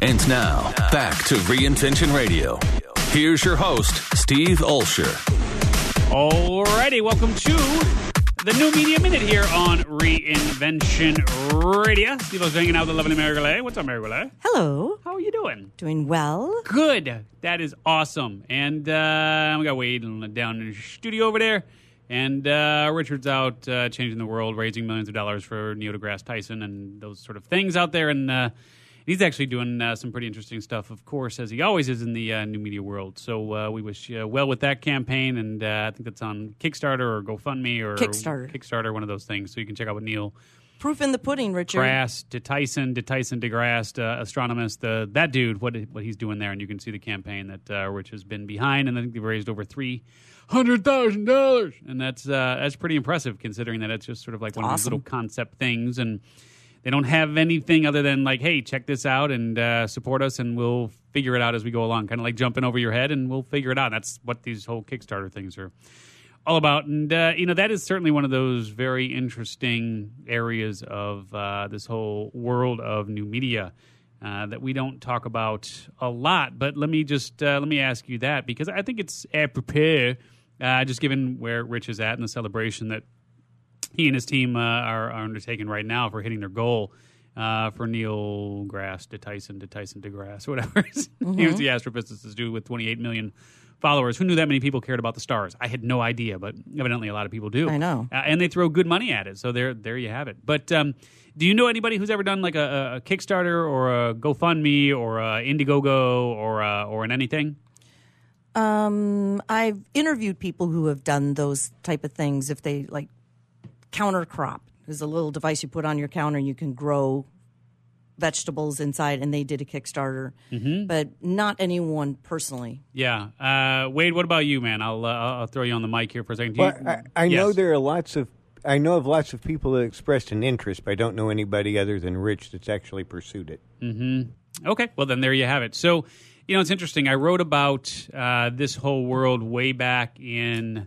And now, back to Reinvention Radio. Here's your host, Steve Olsher. Alrighty, welcome to the New Media Minute here on Reinvention Radio. Steve Olsher hanging out with the lovely Mary Goulet. What's up, Mary Goulet? Hello. How are you doing? Doing well. Good. That is awesome. And we got Wade down in the studio over there. And Richard's out changing the world, raising millions of dollars for Neil deGrasse Tyson and those sort of things out there. And he's actually doing some pretty interesting stuff, of course, as he always is in the new media world. So we wish you well with that campaign. And I think that's on Kickstarter or GoFundMe or Kickstarter, one of those things. So you can check out what Neil Proof in the pudding, Richard. Tyson deGrasse, astronomist, that dude, what he's doing there. And you can see the campaign that Rich has been behind. And I think they've raised over $300,000. And that's pretty impressive considering that it's just sort of like one of these little concept things. And they don't have anything other than like, hey, check this out and support us and we'll figure it out as we go along. Kind of like jumping over your head and we'll figure it out. And that's what these whole Kickstarter things are all about. And, that is certainly one of those very interesting areas of this whole world of new media that we don't talk about a lot. But let me ask you that because I think it's apropos, just given where Rich is at in the celebration that he and his team are undertaking right now for hitting their goal for Neil Tyson deGrasse, whatever his name is, the astrophysicist dude with 28 million followers. Who knew that many people cared about the stars? I had no idea, but evidently a lot of people do. I know. And they throw good money at it, so there you have it. But do you know anybody who's ever done like a Kickstarter or a GoFundMe or a Indiegogo or an anything? I've interviewed people who have done those type of things. If they like counter crop, there's a little device you put on your counter and you can grow vegetables inside, and they did a Kickstarter, but not anyone personally. Yeah. Wade, what about you, man? I'll throw you on the mic here for a second. I know there are lots of people that expressed an interest, but I don't know anybody other than Rich that's actually pursued it. Okay, well then there you have it. So, it's interesting. I wrote about this whole world way back in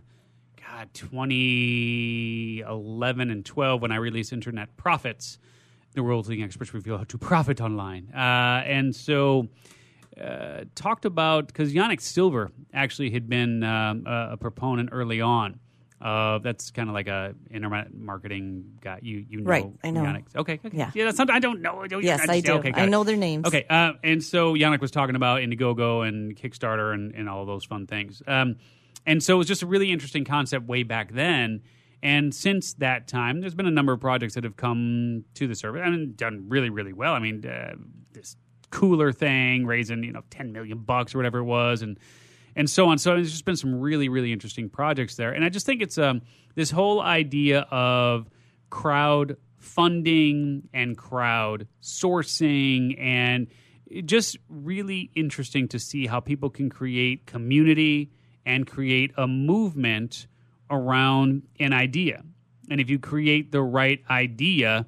2011 and 12 when I released Internet Profits, the world's leading experts reveal how to profit online. And so talked about, because Yanik Silver actually had been a proponent early on. That's kind of like a internet marketing guy. You know, right? I know. Yanik. Okay. Yeah. That's something I don't know. Yes, I do. Okay, I know their names. Okay. And so Yanik was talking about Indiegogo and Kickstarter and all of those fun things. And so it was just a really interesting concept way back then. And since that time, there's been a number of projects that have come to the surface and done really, really well. I mean, this cooler thing raising, $10 million or whatever it was, and so on. So there's just been some really, really interesting projects there. And I just think it's this whole idea of crowd funding and crowd sourcing, and just really interesting to see how people can create community and create a movement around an idea. And if you create the right idea,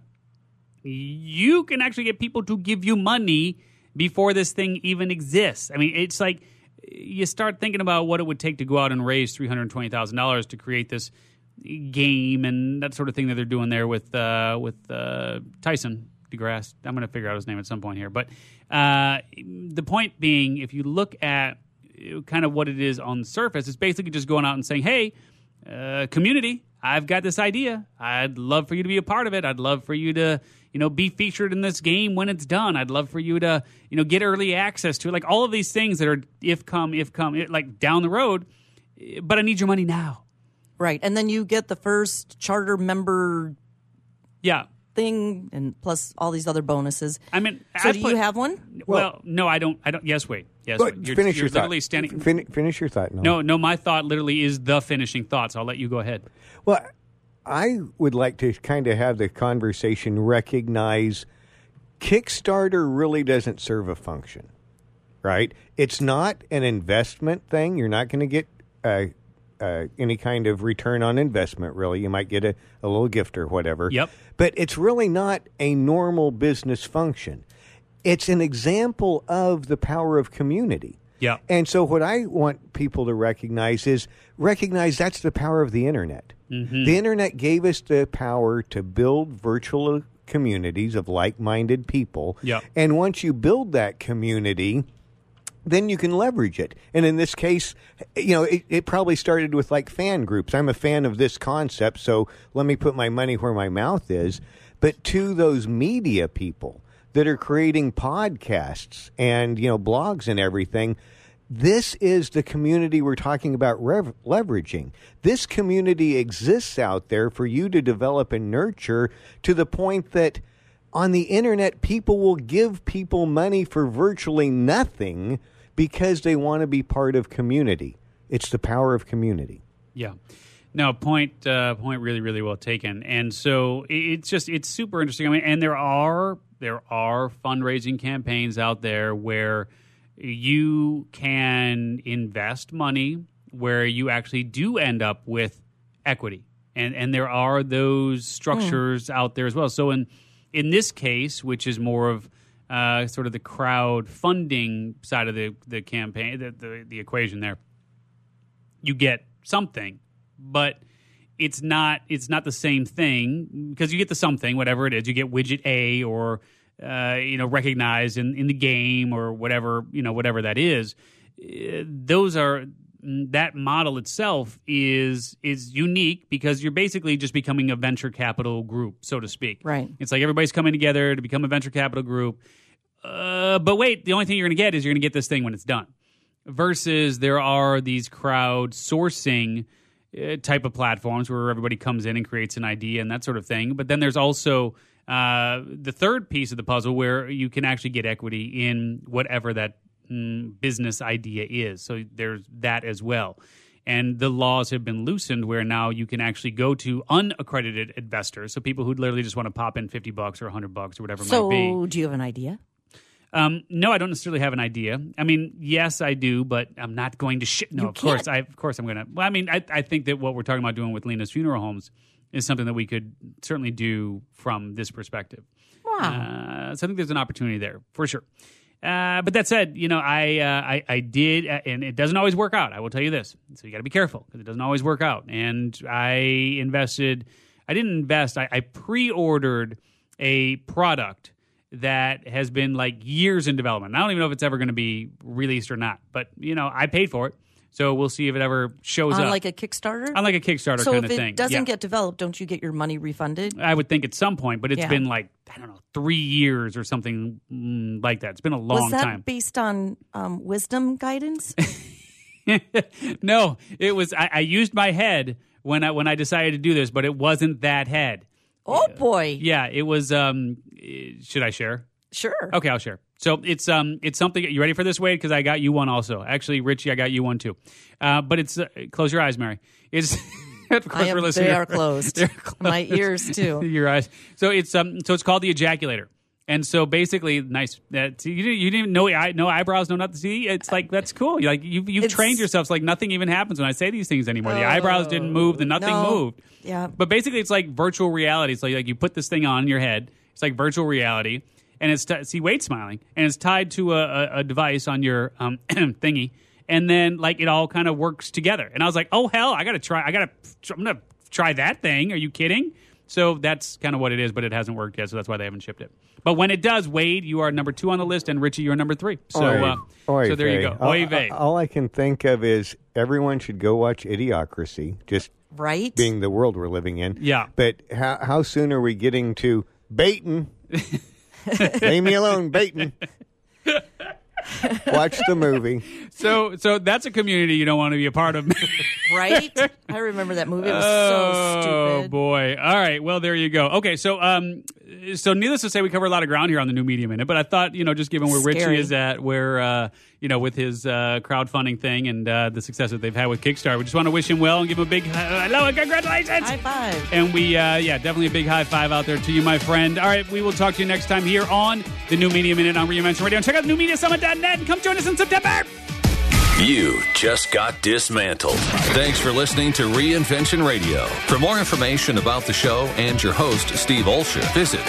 you can actually get people to give you money before this thing even exists. I mean, it's like you start thinking about what it would take to go out and raise $320,000 to create this game and that sort of thing that they're doing there with Tyson deGrasse. I'm going to figure out his name at some point here. But the point being, if you look at kind of what it is on the surface, it's basically just going out and saying, hey, community, I've got this idea. I'd love for you to be a part of it. I'd love for you to, be featured in this game when it's done. I'd love for you to, get early access to it. Like all of these things that are if come, like down the road, but I need your money now. Right. And then you get the first charter member thing and plus all these other bonuses. I mean, so do you have one? Well, no, I don't. Yes, wait. Yes, wait. Finish your thought. Finish your thought. No, my thought literally is the finishing thought, so I'll let you go ahead. Well, I would like to kind of have the conversation recognize Kickstarter really doesn't serve a function, right? It's not an investment thing. You're not going to get any kind of return on investment, really. You might get a little gift or whatever. Yep. But it's really not a normal business function. It's an example of the power of community. Yeah. And so what I want people to recognize that's the power of the Internet. Mm-hmm. The Internet gave us the power to build virtual communities of like-minded people. Yep. And once you build that community, then you can leverage it. And in this case, it probably started with like fan groups. I'm a fan of this concept, so let me put my money where my mouth is. But to those media people that are creating podcasts and, blogs and everything, this is the community we're talking about leveraging. This community exists out there for you to develop and nurture to the point that on the internet, people will give people money for virtually nothing because they want to be part of community. It's the power of community. Yeah. No, point really, really well taken. And so it's super interesting. I mean, and there are fundraising campaigns out there where you can invest money where you actually do end up with equity. And there are those structures out there as well. So in this case, which is more of sort of the crowdfunding side of the campaign, the equation there, you get something, but it's not the same thing because you get the something, whatever it is. You get widget A or recognized in the game or whatever that is. That model itself is unique because you're basically just becoming a venture capital group, so to speak. Right. It's like everybody's coming together to become a venture capital group. But wait, the only thing you're going to get is you're going to get this thing when it's done. Versus there are these crowdsourcing type of platforms where everybody comes in and creates an idea and that sort of thing. But then there's also the third piece of the puzzle where you can actually get equity in whatever that business idea is. So there's that as well. And the laws have been loosened where now you can actually go to unaccredited investors, so people who literally just want to pop in $50 or $100 or whatever it might be. So do you have an idea? No, I don't necessarily have an idea. I mean, yes, I do, but I'm not going to shit. No, of course I'm going to. Well, I mean, I think that what we're talking about doing with Lena's Funeral Homes is something that we could certainly do from this perspective. Wow. So I think there's an opportunity there for sure. But that said, I did, and it doesn't always work out. I will tell you this. So you got to be careful because it doesn't always work out. And I pre-ordered a product that has been like years in development. I don't even know if it's ever going to be released or not, but I paid for it. So we'll see if it ever shows up. On like a Kickstarter? On like a Kickstarter so kind of thing. So if it doesn't get developed, don't you get your money refunded? I would think at some point, but it's been like, 3 years or something like that. It's been a long time. Was that based on wisdom guidance? No, it was, I used my head when I decided to do this, but it wasn't that head. Oh, boy. Yeah, it was, should I share? Sure. Okay, I'll share. So it's something. You ready for this, Wade? Because I got you one also. Actually, Richie, I got you one too. But it's close your eyes, Mary. It's of course we're listening. They are closed. They're closed. My ears too. Your eyes. So it's called the ejaculator. And so basically, nice. You didn't even know no eyebrows, no nothing. See, it's like that's cool. You've trained yourself. It's like nothing even happens when I say these things anymore. The eyebrows didn't move. The nothing moved. Yeah. But basically, it's like virtual reality. It's like you put this thing on in your head. It's like virtual reality. And it's see Wade smiling, and it's tied to a device on your thingy, and then like it all kind of works together. And I was like, oh hell, I'm gonna try that thing. Are you kidding? So that's kind of what it is, but it hasn't worked yet, so that's why they haven't shipped it. But when it does, Wade, you are number 2 on the list, and Richie, you're number 3. So so there you go. Oy vey. All I can think of is everyone should go watch Idiocracy. Just right, being the world we're living in. Yeah. But how soon are we getting to baiting? Leave me alone, baiting. Watch the movie. So that's a community you don't want to be a part of. Right? I remember that movie. It was so stupid. Oh, boy. All right. Well, there you go. Okay, so needless to say, we cover a lot of ground here on the New Media Minute, but I thought, just given where Richie is at, where, with his crowdfunding thing and the success that they've had with Kickstarter, we just want to wish him well and give him a big hello and congratulations. High five. And we, definitely a big high five out there to you, my friend. All right, we will talk to you next time here on the New Media Minute on Reinvention Radio. And check out newmediasummit.net and come join us in September. You just got dismantled. Thanks for listening to Reinvention Radio. For more information about the show and your host, Steve Olsher, visit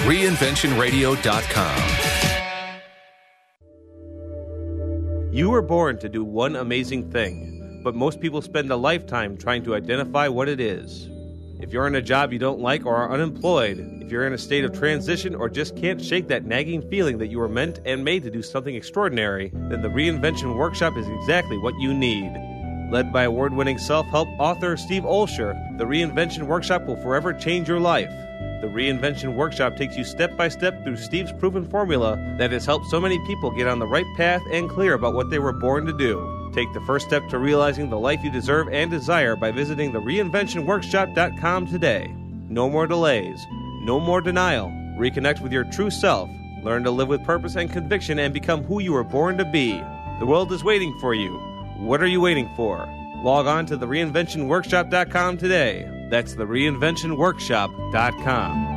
reinventionradio.com. You were born to do one amazing thing, but most people spend a lifetime trying to identify what it is. If you're in a job you don't like or are unemployed, if you're in a state of transition or just can't shake that nagging feeling that you were meant and made to do something extraordinary, then the Reinvention Workshop is exactly what you need. Led by award-winning self-help author Steve Olsher, the Reinvention Workshop will forever change your life. The Reinvention Workshop takes you step by step through Steve's proven formula that has helped so many people get on the right path and clear about what they were born to do. Take the first step to realizing the life you deserve and desire by visiting thereinventionworkshop.com today. No more delays. No more denial. Reconnect with your true self. Learn to live with purpose and conviction and become who you were born to be. The world is waiting for you. What are you waiting for? Log on to thereinventionworkshop.com today. That's thereinventionworkshop.com.